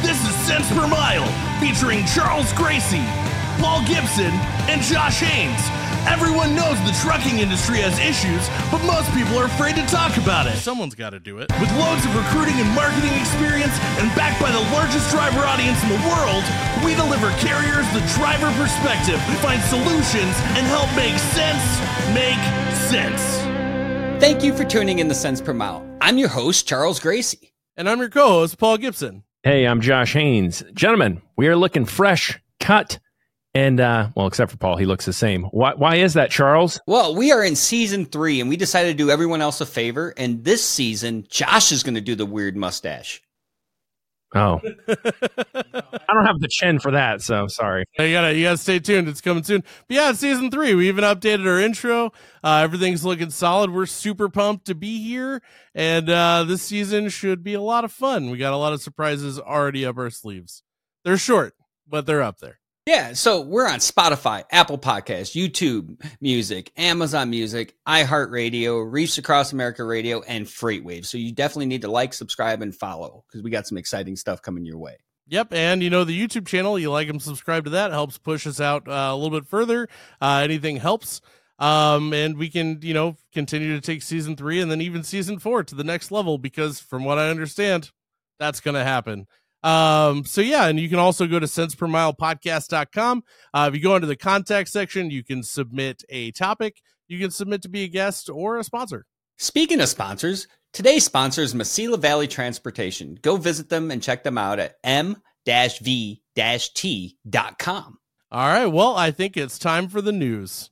This is Cents Per Mile, featuring Charles Gracie, Paul Gibson, and Josh Haynes. Everyone knows the trucking industry has issues, but most people are afraid to talk about it. Someone's got to do it. With loads of recruiting and marketing experience and backed by the largest driver audience in the world, we deliver carriers the driver perspective, find solutions, and help make sense make sense. Thank you for tuning in to Cents Per Mile. I'm your host, Charles Gracie. And I'm your co-host, Paul Gibson. Hey, I'm Josh Haynes. Gentlemen, we are looking fresh, cut, and, well, except for Paul, he looks the same. Why is that, Charles? Well, we are in season 3, and we decided to do everyone else a favor, and this season, Josh is going to do the weird mustache. Oh. I don't have the chin for that, so sorry. You gotta stay tuned. It's coming soon. But yeah, it's season 3. We even updated our intro. Everything's looking solid. We're super pumped to be here, and this season should be a lot of fun. We got a lot of surprises already up our sleeves. They're short, but they're up there. Yeah, so we're on Spotify, Apple Podcasts, YouTube Music, Amazon Music, iHeartRadio, Reefs Across America Radio, and FreightWaves. So you definitely need to like, subscribe, and follow because we got some exciting stuff coming your way. Yep, and the YouTube channel, you like and subscribe to that, helps push us out a little bit further. Anything helps. And we can, continue to take season 3 and then even season 4 to the next level because from what I understand, that's going to happen. So yeah, and you can also go to centspermilepodcast.com. If you go into the contact section, you can submit a topic, you can submit to be a guest or a sponsor. Speaking of sponsors, today's sponsor is Mesilla Valley Transportation. Go visit them and check them out at m-v-t.com. All right, well, I think it's time for the news.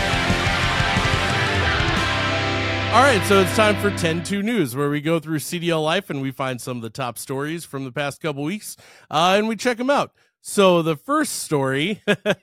All right, so it's time for 10-2 News, where we go through CDL Life and we find some of the top stories from the past couple weeks, and we check them out. So the first story,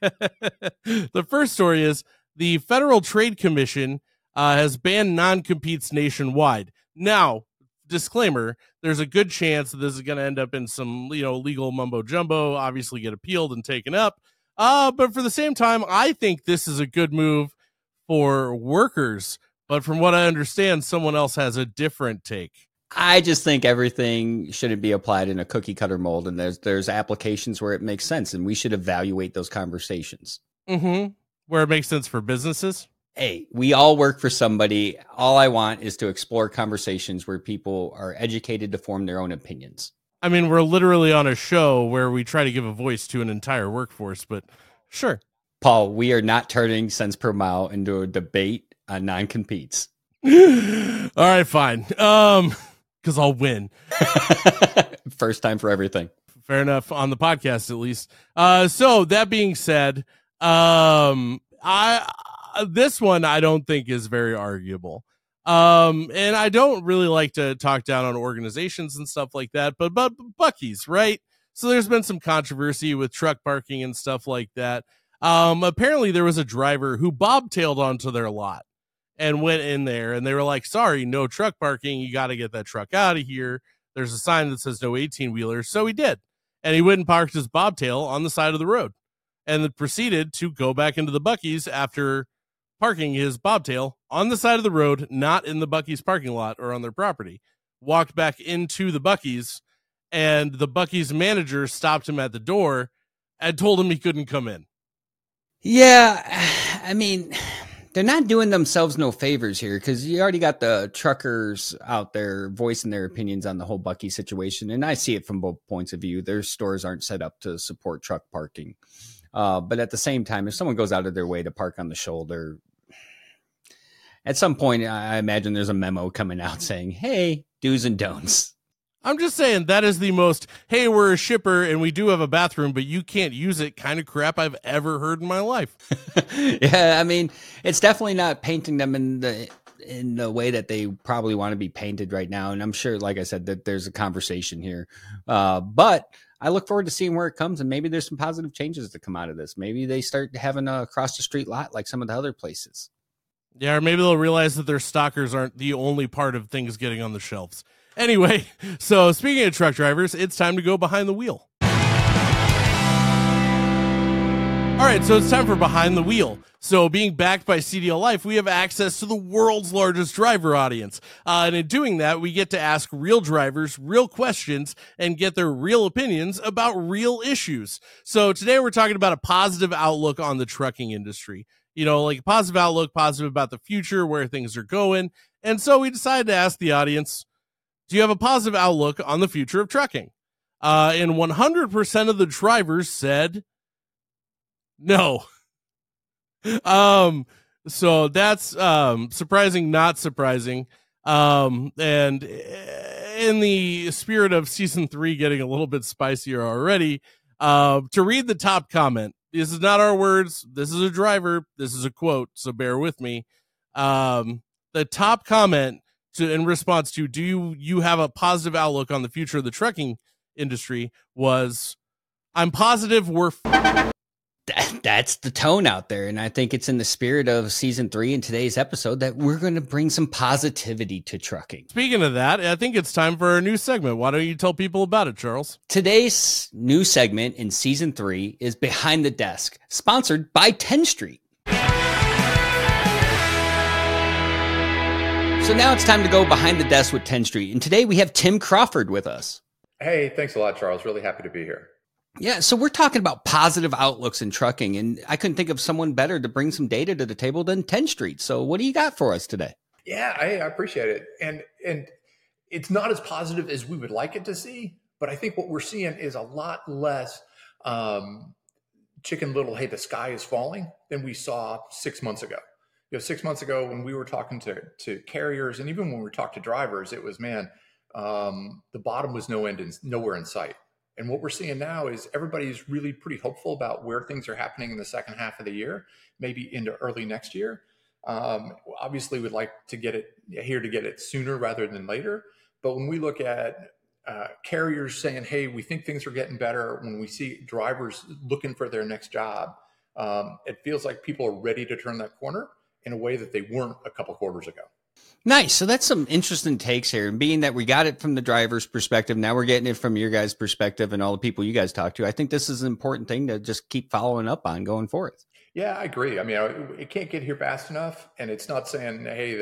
is the Federal Trade Commission has banned non-competes nationwide. Now, disclaimer, there's a good chance that this is going to end up in some, legal mumbo jumbo, obviously get appealed and taken up. But for the same time, I think this is a good move for workers. But from what I understand, someone else has a different take. I just think everything shouldn't be applied in a cookie cutter mold, and there's applications where it makes sense, and we should evaluate those conversations. Mm-hmm. Where it makes sense for businesses. Hey, we all work for somebody. All I want is to explore conversations where people are educated to form their own opinions. I mean, we're literally on a show where we try to give a voice to an entire workforce, but sure. Paul, we are not turning Cents Per Mile into a debate on non-competes. All right, fine. Because I'll win. First time for everything. Fair enough, on the podcast at least. So that being said, this one I don't think is very arguable. And I don't really like to talk down on organizations and stuff like that, but Buc-ee's, right? So there's been some controversy with truck parking and stuff like that. Apparently there was a driver who bobtailed onto their lot and went in there, and they were like, sorry, no truck parking. You got to get that truck out of here. There's a sign that says no 18-wheelers. So he did. And he went and parked his bobtail on the side of the road and then proceeded to go back into the Buc-ee's after parking his bobtail on the side of the road, not in the Buc-ee's parking lot or on their property. Walked back into the Buc-ee's, and the Buc-ee's manager stopped him at the door and told him he couldn't come in. Yeah, I mean, they're not doing themselves no favors here because you already got the truckers out there voicing their opinions on the whole Buc-ee situation. And I see it from both points of view. Their stores aren't set up to support truck parking. But at the same time, if someone goes out of their way to park on the shoulder, at some point, I imagine there's a memo coming out saying, hey, do's and don'ts. I'm just saying that is the most, hey, we're a shipper and we do have a bathroom, but you can't use it kind of crap I've ever heard in my life. Yeah, I mean, it's definitely not painting them in the way that they probably want to be painted right now. And I'm sure, like I said, that there's a conversation here. But I look forward to seeing where it comes, and maybe there's some positive changes that come out of this. Maybe they start having a across the street lot like some of the other places. Yeah, or maybe they'll realize that their stockers aren't the only part of things getting on the shelves. Anyway, so speaking of truck drivers, it's time to go behind the wheel. All right, so it's time for Behind the Wheel. So being backed by CDL Life, we have access to the world's largest driver audience. And in doing that, we get to ask real drivers real questions and get their real opinions about real issues. So today we're talking about a positive outlook on the trucking industry. You know, like a positive outlook, positive about the future, where things are going. And so we decided to ask the audience, do you have a positive outlook on the future of trucking? And 100% of the drivers said no. So that's surprising, not surprising. And in the spirit of season 3 getting a little bit spicier already, to read the top comment. This is not our words. This is a driver. This is a quote, so bear with me. The top comment in response to do you have a positive outlook on the future of the trucking industry was, I'm positive we're That's the tone out there. And I think it's in the spirit of season 3 in today's episode that we're going to bring some positivity to trucking. Speaking of that, I think it's time for our new segment. Why don't you tell people about it, Charles? Today's new segment in season 3 is Behind the Desk, sponsored by 10 Street. So now it's time to go behind the desk with 10 Street. And today we have Tim Crawford with us. Hey, thanks a lot, Charles. Really happy to be here. Yeah, so we're talking about positive outlooks in trucking, and I couldn't think of someone better to bring some data to the table than 10 Street. So what do you got for us today? Yeah, I appreciate it. And it's not as positive as we would like it to see, but I think what we're seeing is a lot less Chicken Little, hey, the sky is falling than we saw 6 months ago. 6 months ago when we were talking to carriers, and even when we talked to drivers, it was, the bottom was nowhere in sight. And what we're seeing now is everybody's really pretty hopeful about where things are happening in the second half of the year, maybe into early next year. Obviously, we'd like to get it sooner rather than later. But when we look at carriers saying, hey, we think things are getting better, when we see drivers looking for their next job, it feels like people are ready to turn that corner in a way that they weren't a couple quarters ago. Nice. So that's some interesting takes here. And being that we got it from the driver's perspective, now we're getting it from your guys' perspective and all the people you guys talk to. I think this is an important thing to just keep following up on going forward. Yeah, I agree. I mean, it can't get here fast enough. And it's not saying, hey,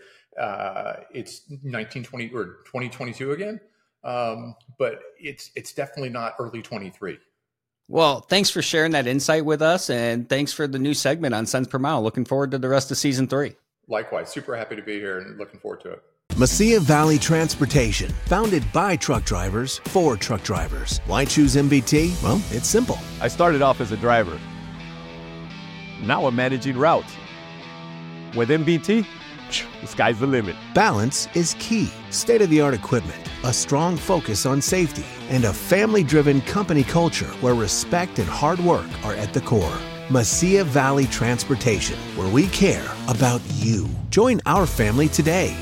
it's 1920 or 2022 again. But it's definitely not early 23. Well, thanks for sharing that insight with us. And thanks for the new segment on cents per mile. Looking forward to the rest of season 3. Likewise, super happy to be here and looking forward to it. Mesilla Valley Transportation, founded by truck drivers for truck drivers. Why choose MVT? Well, it's simple. I started off as a driver. Now I'm managing routes. With MVT, the sky's the limit. Balance is key. State-of-the-art equipment, a strong focus on safety, and a family-driven company culture where respect and hard work are at the core. Mesilla Valley Transportation, where we care about you. Join our family today.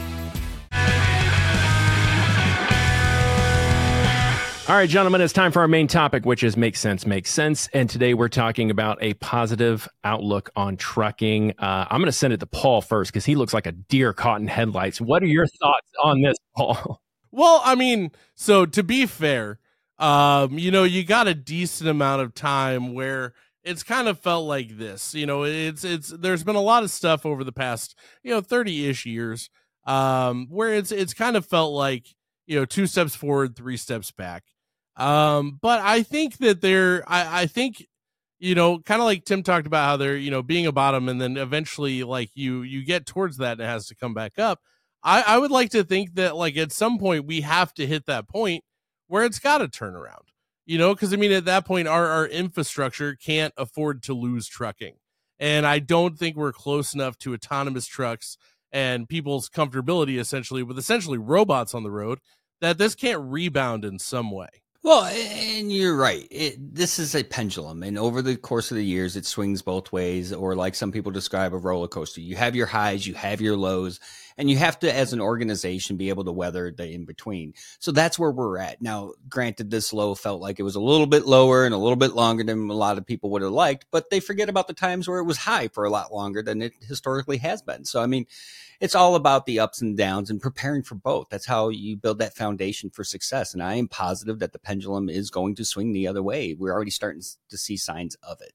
All right, gentlemen, it's time for our main topic, which is Make Sense, Make Sense. And today we're talking about a positive outlook on trucking. I'm going to send it to Paul first because he looks like a deer caught in headlights. What are your thoughts on this, Paul? Well, I mean, so to be fair, you got a decent amount of time where it's kind of felt like this. There's been a lot of stuff over the past, 30-ish years where it's kind of felt like, 2 steps forward, 3 steps back. But I think that I think, kind of like Tim talked about how they're, being a bottom and then eventually like you get towards that and it has to come back up. I would like to think that like at some point we have to hit that point where it's got to turn around. Because I mean, at that point, our infrastructure can't afford to lose trucking. And I don't think we're close enough to autonomous trucks and people's comfortability, essentially, with essentially robots on the road, that this can't rebound in some way. Well, and you're right. This is a pendulum, and over the course of the years, it swings both ways, or like some people describe a roller coaster. You have your highs, you have your lows, and you have to, as an organization, be able to weather the in-between. So that's where we're at. Now, granted, this low felt like it was a little bit lower and a little bit longer than a lot of people would have liked, but they forget about the times where it was high for a lot longer than it historically has been. So, I mean, it's all about the ups and downs and preparing for both. That's how you build that foundation for success. And I am positive that the pendulum is going to swing the other way. We're already starting to see signs of it.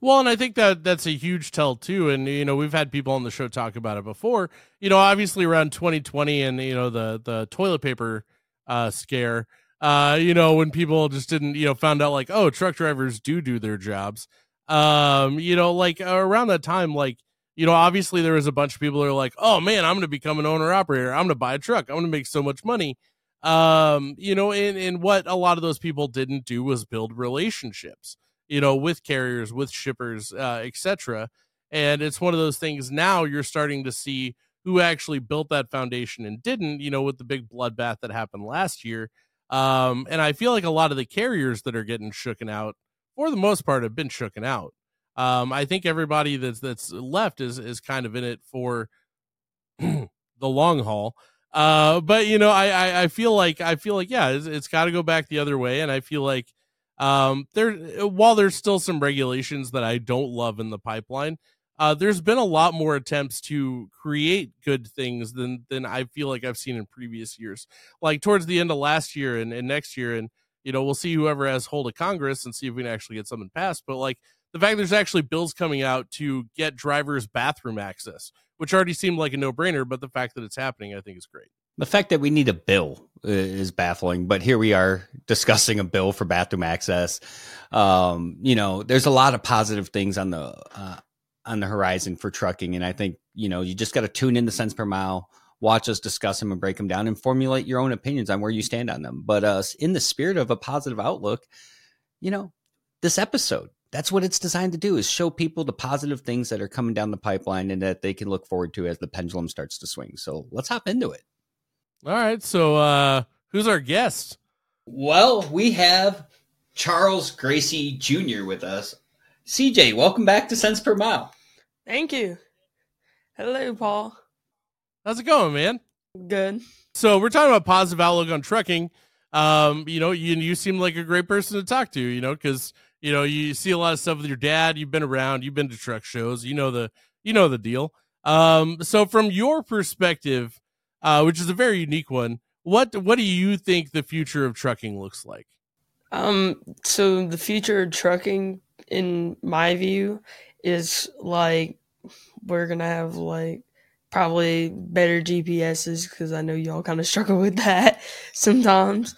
Well, and I think that that's a huge tell too. And, we've had people on the show talk about it before, obviously around 2020 and, the toilet paper scare, when people just didn't, found out like, oh, truck drivers do their jobs. Like around that time, like, obviously there was a bunch of people who are like, oh man, I'm going to become an owner operator. I'm going to buy a truck. I'm going to make so much money. And what a lot of those people didn't do was build relationships, with carriers, with shippers, etc. And it's one of those things now you're starting to see who actually built that foundation and didn't, with the big bloodbath that happened last year. And I feel like a lot of the carriers that are getting shooken out, for the most part, have been shooken out. I think everybody that's left is kind of in it for the long haul. But I feel like yeah, it's got to go back the other way, and I feel like while there's still some regulations that I don't love in the pipeline, there's been a lot more attempts to create good things than I feel like I've seen in previous years. Like towards the end of last year and next year, and we'll see whoever has hold of Congress and see if we can actually get something passed. But like the fact there's actually bills coming out to get drivers bathroom access, which already seemed like a no-brainer, but the fact that it's happening, I think, is great. The fact that we need a bill is baffling, but here we are discussing a bill for bathroom access. There's a lot of positive things on the horizon for trucking, and I think you just got to tune in to Cents Per Mile, watch us discuss them and break them down, and formulate your own opinions on where you stand on them. But in the spirit of a positive outlook, this episode, that's what it's designed to do, is show people the positive things that are coming down the pipeline and that they can look forward to as the pendulum starts to swing. So let's hop into it. All right. So who's our guest? Well, we have Charles Gracie Jr. with us. CJ, welcome back to Cents Per Mile. Thank you. Hello, Paul. How's it going, man? Good. So we're talking about positive outlook on trucking. You seem like a great person to talk to, because you see a lot of stuff with your dad. You've been around. You've been to truck shows. You know the deal. So from your perspective, which is a very unique one, what do you think the future of trucking looks like? So the future of trucking, in my view, is like we're gonna have like probably better GPSs, because I know y'all kind of struggle with that sometimes.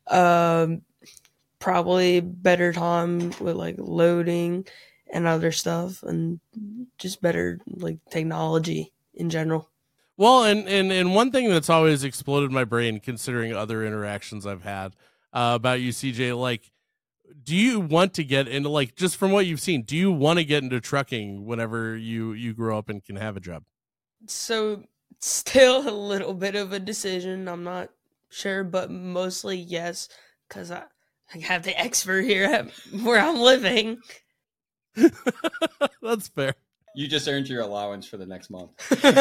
Probably better time with like loading and other stuff, and just better like technology in general. Well, and one thing that's always exploded my brain, considering other interactions I've had about you, CJ, like, do you want to get into, like, just from what you've seen, do you want to get into trucking whenever you grow up and can have a job? So still a little bit of a decision. I'm not sure, but mostly yes, because I have the expert here at where I'm living. That's fair. You just earned your allowance for the next month.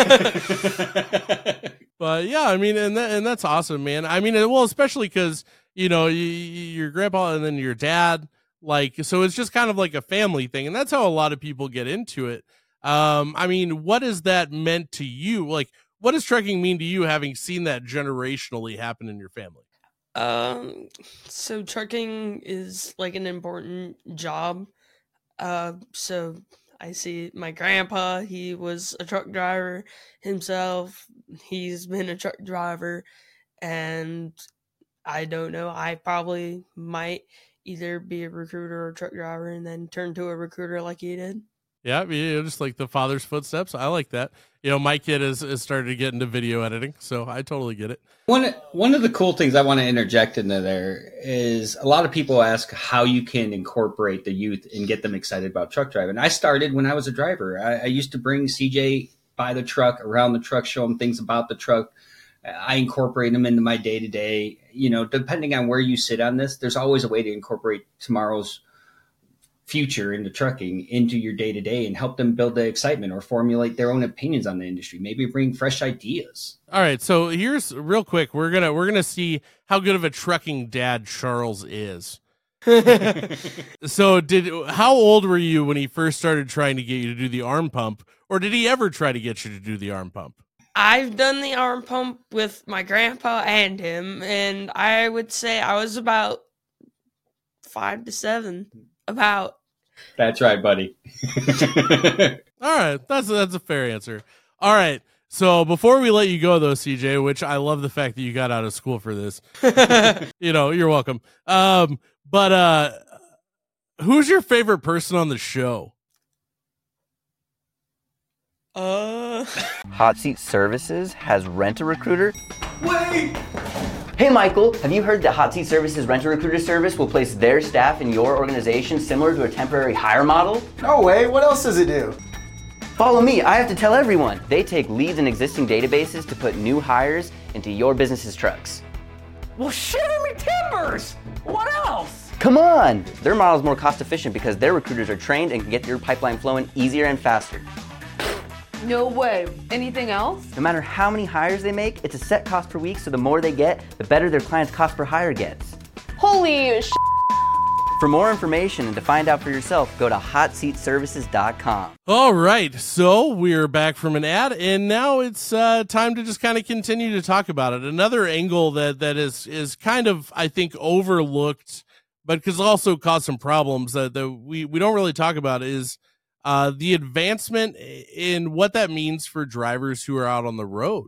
But yeah, I mean, and that's awesome, man. I mean, well, especially because, your grandpa and then your dad, like, so it's just kind of like a family thing. And that's how a lot of people get into it. I mean, what has that meant to you? Like, what does trucking mean to you, having seen that generationally happen in your family? So trucking is like an important job. So I see my grandpa, he was a truck driver himself. He's been a truck driver, and I don't know, I probably might either be a recruiter or a truck driver and then turn to a recruiter like he did. Yeah, just like the father's footsteps. I like that. My kid has started to get into video editing, so I totally get it. One of the cool things I want to interject into there is a lot of people ask how you can incorporate the youth and get them excited about truck driving. I started when I was a driver. I used to bring CJ by the truck, around the truck, show him things about the truck. I incorporate them into my day-to-day. Depending on where you sit on this, there's always a way to incorporate tomorrow's future into trucking into your day-to-day and help them build the excitement or formulate their own opinions on the industry, maybe bring fresh ideas. All right, so here's real quick, we're gonna see how good of a trucking dad Charles is. So how old were you when he first started trying to get you to do the arm pump, or did he ever try to get you to do the arm pump? I've done the arm pump with my grandpa and him, and I would say I was about 5 to 7. That's right, buddy. All right, that's a fair answer. All right, so before we let you go, though, CJ, which I love the fact that you got out of school for this. You're welcome. But who's your favorite person on the show? Hot Seat Services has Rent-A-Recruiter. Wait! Hey Michael, have you heard that Hot Seat Services Rent-A-Recruiter service will place their staff in your organization similar to a temporary hire model? No way, what else does it do? Follow me, I have to tell everyone. They take leads in existing databases to put new hires into your business's trucks. Well, shiver me timbers! What else? Come on! Their model is more cost efficient because their recruiters are trained and can get your pipeline flowing easier and faster. No way. Anything else? No matter how many hires they make, it's a set cost per week, so the more they get, the better their client's cost per hire gets. Holy sh**. For more information and to find out for yourself, go to hotseatservices.com. All right, so we're back from an ad, and now it's time to just kind of continue to talk about it. Another angle that is kind of, I think, overlooked, but could also cause some problems that we don't really talk about is the advancement in what that means for drivers who are out on the road.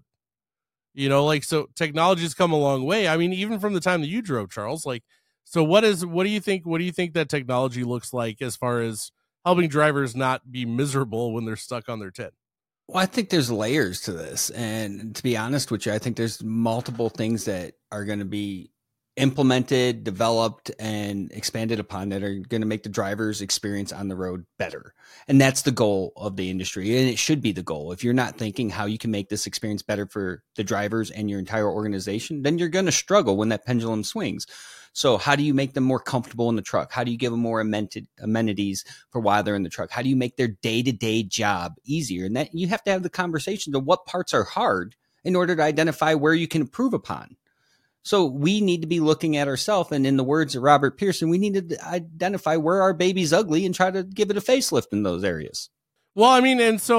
So technology's come a long way. I mean, even from the time that you drove, Charles, so what do you think that technology looks like as far as helping drivers not be miserable when they're stuck on their 10? Well, I think there's layers to this. And to be honest with you, I think there's multiple things that are going to be implemented, developed, and expanded upon that are going to make the driver's experience on the road better. And that's the goal of the industry. And it should be the goal. If you're not thinking how you can make this experience better for the drivers and your entire organization, then you're going to struggle when that pendulum swings. So how do you make them more comfortable in the truck? How do you give them more amenities for while they're in the truck? How do you make their day-to-day job easier? And that you have to have the conversation of what parts are hard in order to identify where you can improve upon. So we need to be looking at ourselves, and in the words of Robert Pearson, we need to identify where our baby's ugly and try to give it a facelift in those areas. Well, I mean,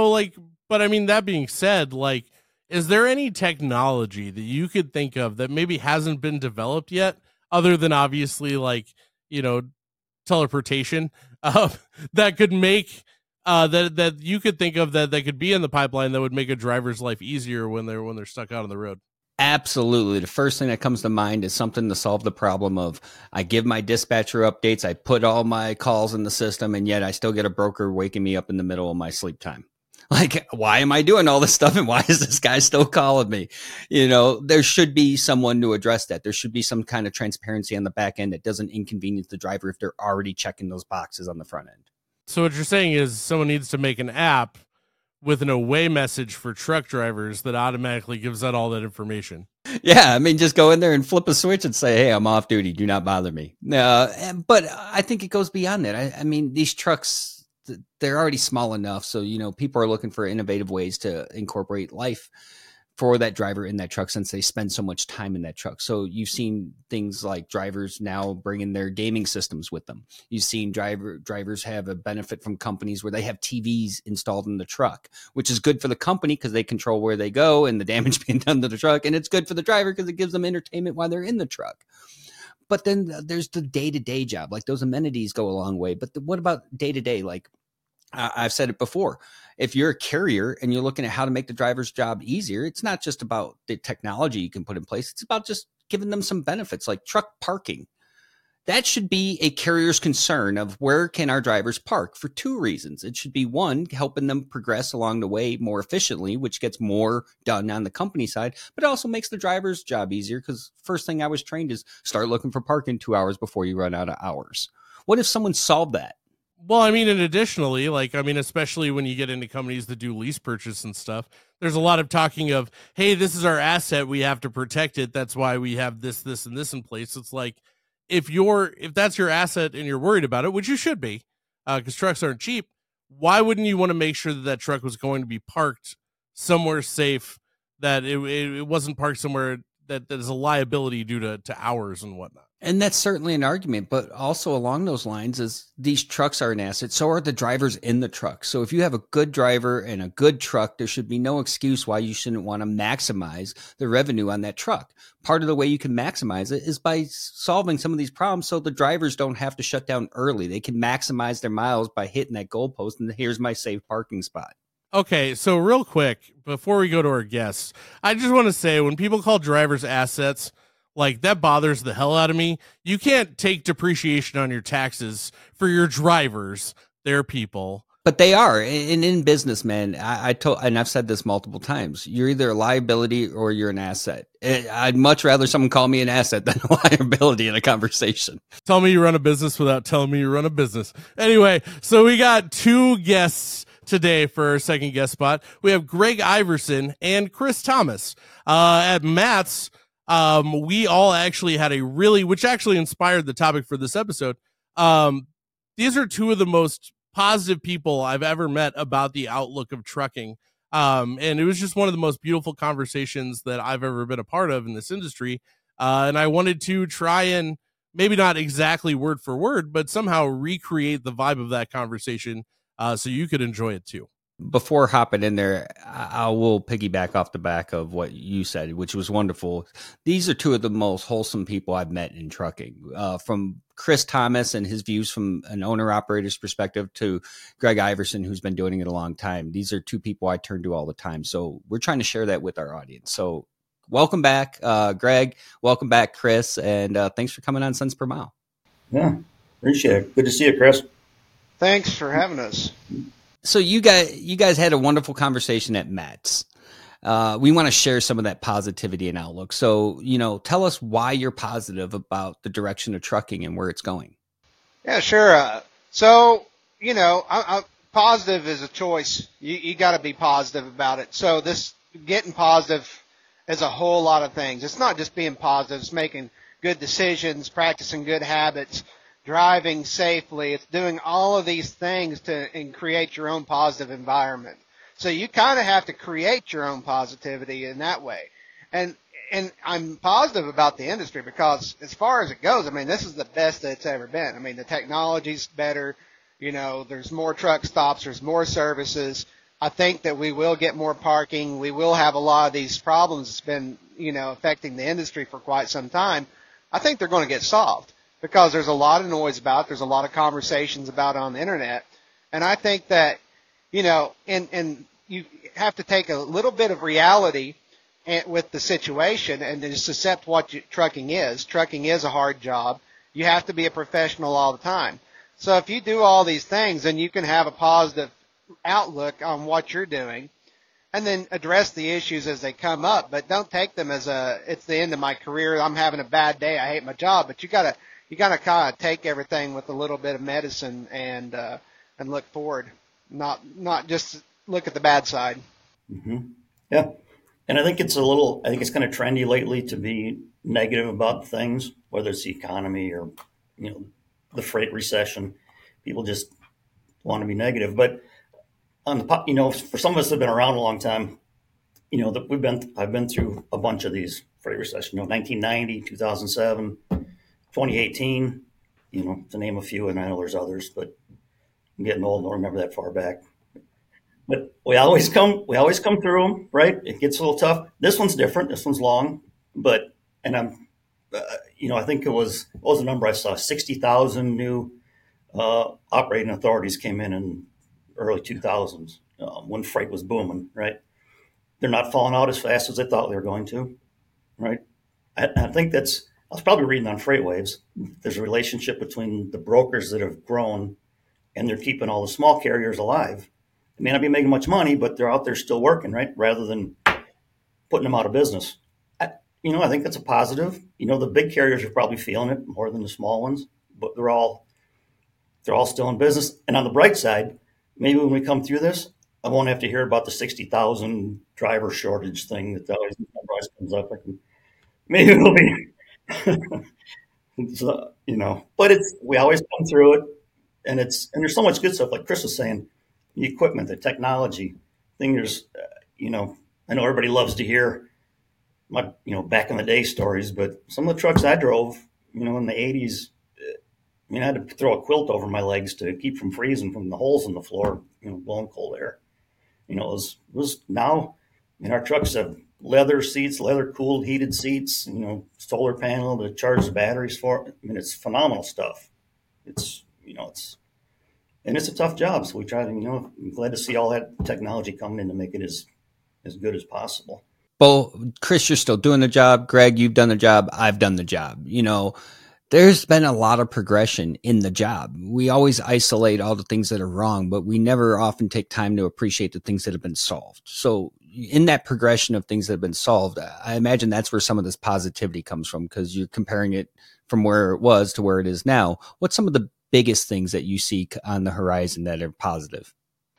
that being said, is there any technology that you could think of that maybe hasn't been developed yet, other than obviously teleportation, that could make that you could think of that could be in the pipeline that would make a driver's life easier when they're stuck out on the road? Absolutely. The first thing that comes to mind is something to solve the problem of I give my dispatcher updates, I put all my calls in the system, and yet I still get a broker waking me up in the middle of my sleep time. Why am I doing all this stuff, and why is this guy still calling me? There should be someone to address that. There should be some kind of transparency on the back end that doesn't inconvenience the driver if they're already checking those boxes on the front end. So what you're saying is someone needs to make an app with an away message for truck drivers that automatically gives out all that information. Yeah, I mean, just go in there and flip a switch and say, hey, I'm off duty. Do not bother me. But I think it goes beyond that. I mean, these trucks, they're already small enough. So, people are looking for innovative ways to incorporate life for that driver in that truck since they spend so much time in that truck. So you've seen things like drivers now bringing their gaming systems with them. You've seen drivers have a benefit from companies where they have TVs installed in the truck, which is good for the company because they control where they go and the damage being done to the truck. And it's good for the driver because it gives them entertainment while they're in the truck. But then there's the day-to-day job. Those amenities go a long way. But what about day-to-day? I've said it before. If you're a carrier and you're looking at how to make the driver's job easier, it's not just about the technology you can put in place. It's about just giving them some benefits like truck parking. That should be a carrier's concern of where can our drivers park for two reasons. It should be one, helping them progress along the way more efficiently, which gets more done on the company side, but it also makes the driver's job easier because first thing I was trained is start looking for parking 2 hours before you run out of hours. What if someone solved that? Well, I mean, and additionally, especially when you get into companies that do lease purchase and stuff, there's a lot of talking of, hey, this is our asset. We have to protect it. That's why we have this, and this in place. It's like, if that's your asset and you're worried about it, which you should be, because trucks aren't cheap, why wouldn't you want to make sure that truck was going to be parked somewhere safe, that it wasn't parked somewhere that is a liability due to hours and whatnot. And that's certainly an argument, but also along those lines is these trucks are an asset. So are the drivers in the truck. So if you have a good driver and a good truck, there should be no excuse why you shouldn't want to maximize the revenue on that truck. Part of the way you can maximize it is by solving some of these problems so the drivers don't have to shut down early. They can maximize their miles by hitting that goalpost, and here's my safe parking spot. Okay, so real quick, before we go to our guests, I just want to say when people call drivers assets, like, that bothers the hell out of me. You can't take depreciation on your taxes for your drivers. They're people. But they are. And in business, man, and I've said this multiple times, you're either a liability or you're an asset. I'd much rather someone call me an asset than a liability in a conversation. Tell me you run a business without telling me you run a business. Anyway, so we got two guests today for our second guest spot. We have Greg Iverson and Chris Thomas. At Matt's, we all actually had which actually inspired the topic for this episode. These are two of the most positive people I've ever met about the outlook of trucking. And it was just one of the most beautiful conversations that I've ever been a part of in this industry. And I wanted to try and maybe not exactly word for word, but somehow recreate the vibe of that conversation so you could enjoy it too. Before hopping in there, I will piggyback off the back of what you said, which was wonderful. These are two of the most wholesome people I've met in trucking, from Chris Thomas and his views from an owner-operator's perspective to Greg Iverson, who's been doing it a long time. These are two people I turn to all the time. So we're trying to share that with our audience. So welcome back, Greg. Welcome back, Chris. And thanks for coming on Cents Per Mile. Yeah, appreciate it. Good to see you, Chris. Thanks for having us. So you guys had a wonderful conversation at Matt's. We want to share some of that positivity and outlook. So, tell us why you're positive about the direction of trucking and where it's going. Yeah, sure. So, positive is a choice. You got to be positive about it. So this getting positive is a whole lot of things. It's not just being positive. It's making good decisions, practicing good habits, driving safely. It's doing all of these things and create your own positive environment. So you kind of have to create your own positivity in that way. And I'm positive about the industry because as far as it goes, this is the best that it's ever been. The technology's better. There's more truck stops. There's more services. I think that we will get more parking. We will have a lot of these problems that's been, affecting the industry for quite some time. I think they're going to get solved, because there's a lot of noise about it. There's a lot of conversations about it on the internet. And I think that, and you have to take a little bit of reality with the situation and just accept what trucking is. Trucking is a hard job. You have to be a professional all the time. So if you do all these things, then you can have a positive outlook on what you're doing and then address the issues as they come up. But don't take them as it's the end of my career. I'm having a bad day. I hate my job. But you got to kind of take everything with a little bit of medicine and look forward, not just look at the bad side. Mm-hmm. Yeah. And I think it's kind of trendy lately to be negative about things, whether it's the economy or, the freight recession. People just want to be negative. But on the, for some of us that have been around a long time, I've been through a bunch of these freight recessions, 1990, 2007, 2018, to name a few, and I know there's others, but I'm getting old and don't remember that far back. But we always come through them, right? It gets a little tough. This one's different. This one's long, I think what was the number I saw? 60,000 new operating authorities came in early 2000s when freight was booming, right? They're not falling out as fast as they thought they were going to, right? I think I was probably reading on FreightWaves, there's a relationship between the brokers that have grown and they're keeping all the small carriers alive. They may not be making much money, but they're out there still working, right? Rather than putting them out of business. I think that's a positive. The big carriers are probably feeling it more than the small ones, but they're all still in business. And on the bright side, maybe when we come through this, I won't have to hear about the 60,000 driver shortage thing that always comes up. Maybe it'll be, but we always come through it, and there's so much good stuff. Like Chris was saying, the equipment, the technology thing. I know everybody loves to hear my, back in the day stories, but some of the trucks I drove, in the 80s, I had to throw a quilt over my legs to keep from freezing from the holes in the floor, blowing cold air. It was now, our trucks have leather seats, leather cooled heated seats, solar panel to charge the batteries for. It's phenomenal stuff. It's a tough job. So we try to, I'm glad to see all that technology coming in to make it as good as possible. Well, Chris, you're still doing the job. Greg, you've done the job. I've done the job. There's been a lot of progression in the job. We always isolate all the things that are wrong, but we never often take time to appreciate the things that have been solved. So in that progression of things that have been solved, I imagine that's where some of this positivity comes from, because you're comparing it from where it was to where it is now. What's some of the biggest things that you see on the horizon that are positive?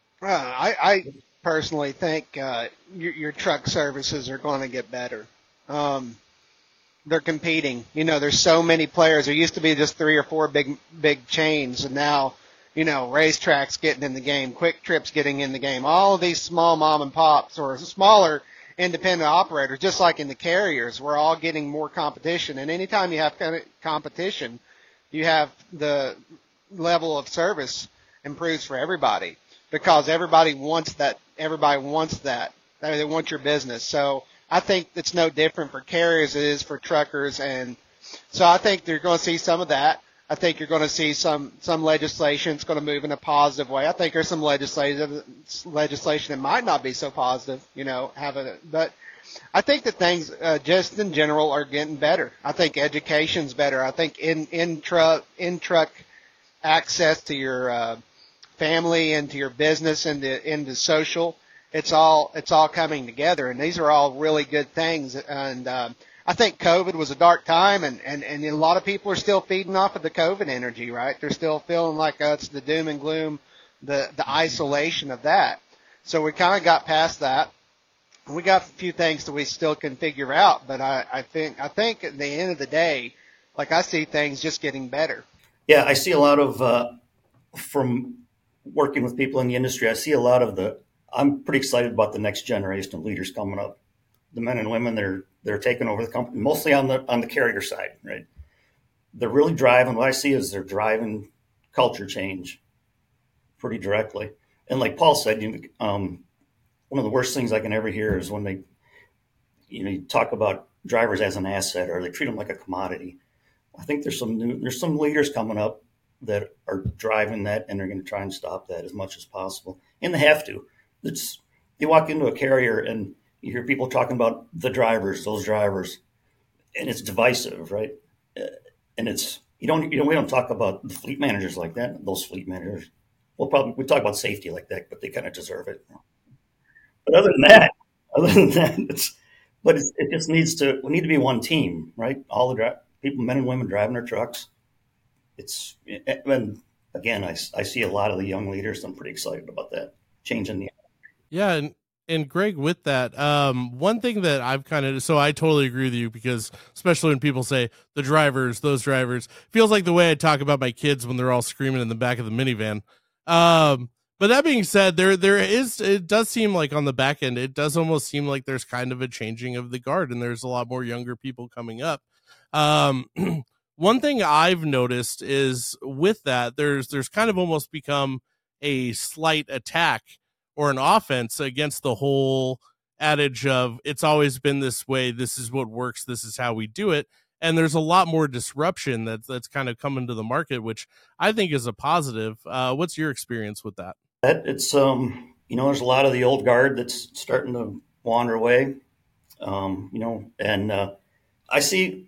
I personally think your truck services are going to get better. They're competing. There's so many players. There used to be just 3 or 4 big chains, and now, Racetracks getting in the game, Quick Trip's getting in the game. All of these small mom and pops or smaller independent operators, just like in the carriers, we're all getting more competition. And anytime you have competition, you have the level of service improves for everybody, because everybody wants that. Everybody wants that. They want your business. So I think it's no different for carriers as it is for truckers. And so I think they're going to see some of that. I think you're going to see some legislation. It's going to move in a positive way. I think there's some legislation that might not be so positive, but I think that things just in general are getting better. I think education's better. I think in truck access to your family and to your business and into social, it's all coming together, and these are all really good things. And I think COVID was a dark time, and a lot of people are still feeding off of the COVID energy, right? They're still feeling like it's the doom and gloom, the isolation of that. So we kind of got past that. We got a few things that we still can figure out, but I think at the end of the day, like, I see things just getting better. Yeah, I see a lot of from working with people in the industry. I see a lot of I'm pretty excited about the next generation of leaders coming up. The men and women they're taking over the company, mostly on the carrier side, right? They're really driving. What I see is they're driving culture change pretty directly. And like Paul said, one of the worst things I can ever hear is when they, you talk about drivers as an asset, or they treat them like a commodity. I think there's some leaders coming up that are driving that, and they're going to try and stop that as much as possible. And they have to. You walk into a carrier and you hear people talking about those drivers, and it's divisive, right? And we don't talk about the fleet managers like that. Those fleet managers, we talk about safety like that, but they kind of deserve it. But other than that, it just we need to be one team, right? All the people, men and women driving their trucks. And again, I see a lot of the young leaders. I'm pretty excited about that changing the. Yeah, and Greg, with that, one thing that I've so I totally agree with you, because especially when people say those drivers, feels like the way I talk about my kids when they're all screaming in the back of the minivan. But that being said, it does seem like on the back end, it does almost seem like there's kind of a changing of the guard, and there's a lot more younger people coming up. One thing I've noticed is with that, there's kind of almost become a slight attack or an offense against the whole adage of it's always been this way, this is what works, this is how we do it. And there's a lot more disruption that's kind of coming to the market, which I think is a positive. What's your experience with that? It's there's a lot of the old guard that's starting to wander away, and I see,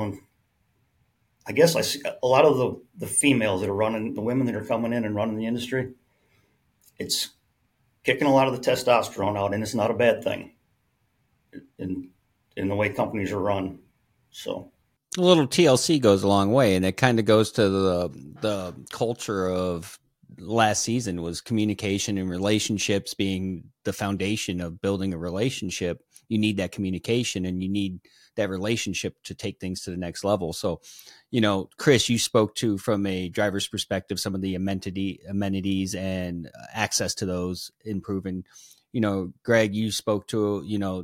I guess I see a lot of the females that are running, the women that are coming in and running the industry. It's kicking a lot of the testosterone out, and it's not a bad thing in the way companies are run. So a little TLC goes a long way, and it kind of goes to the culture of last season was communication and relationships being the foundation of building a relationship. You need that communication, and you need that relationship to take things to the next level. So, Chris, you spoke to, from a driver's perspective, some of the amenities and access to those improving. Greg, you spoke to,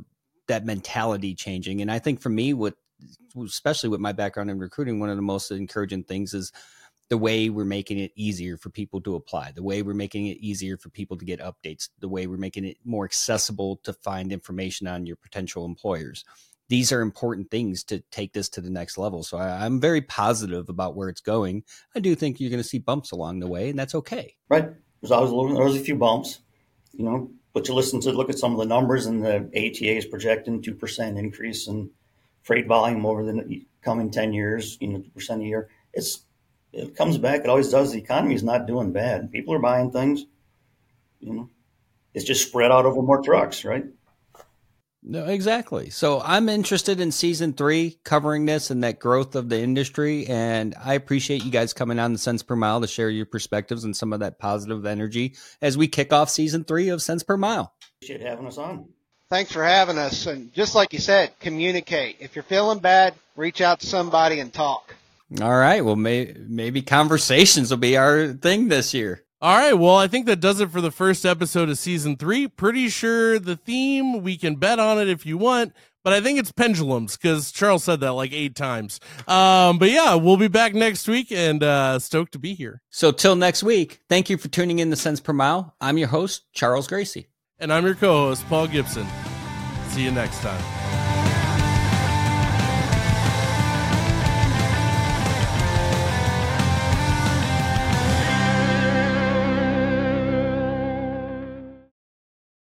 that mentality changing. And I think for me, especially with my background in recruiting, one of the most encouraging things is the way we're making it easier for people to apply, the way we're making it easier for people to get updates, the way we're making it more accessible to find information on your potential employers. These are important things to take this to the next level. So I'm very positive about where it's going. I do think you're going to see bumps along the way, and that's okay. Right. There was a few bumps, but you look at some of the numbers, and the ATA is projecting 2% increase in freight volume over the coming 10 years, 2% a year. It comes back. It always does. The economy is not doing bad. People are buying things. It's just spread out over more trucks, right? No, exactly. So I'm interested in season 3 covering this and that growth of the industry. And I appreciate you guys coming on the Cents Per Mile to share your perspectives and some of that positive energy as we kick off season 3 of Cents Per Mile. Appreciate having us on. Thanks for having us. And just like you said, communicate. If you're feeling bad, reach out to somebody and talk. All right. Well, maybe conversations will be our thing this year. All right. Well, I think that does it for the first episode of season 3. Pretty sure the theme, we can bet on it if you want, but I think it's pendulums because Charles said that like 8 times. But yeah, we'll be back next week and stoked to be here. So till next week, thank you for tuning in to Cents Per Mile. I'm your host, Charles Gracie. And I'm your co-host, Paul Gibson. See you next time.